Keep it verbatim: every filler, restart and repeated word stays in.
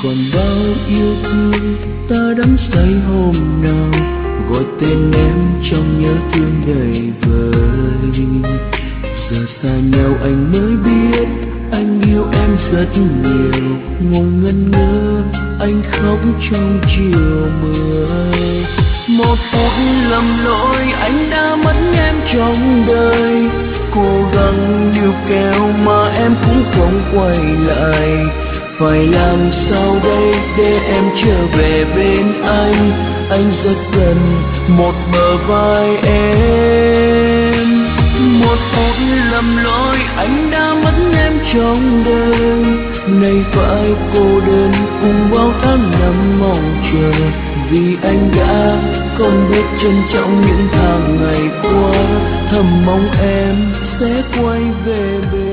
còn bao yêu thương ta đắm say hôm nào, gọi tên em trong nhớ thương đầy vơi. Giờ xa nhau anh mới biết anh yêu em rất nhiều, ngồi ngẩn ngơ anh khóc trong chiều mưa. Một phút lầm lỗi anh đã mất em trong đời, cố gắng níu kéo mà em cũng không quay lại. Phải làm sao đây để em trở về bên anh, anh rất cần một bờ vai em. Một phút lầm lỗi anh đã mất em trong đời, nay phải cô đơn cùng bao tháng năm mong chờ. Vì anh đã không biết trân trọng những tháng ngày qua, thầm mong em sẽ quay về bên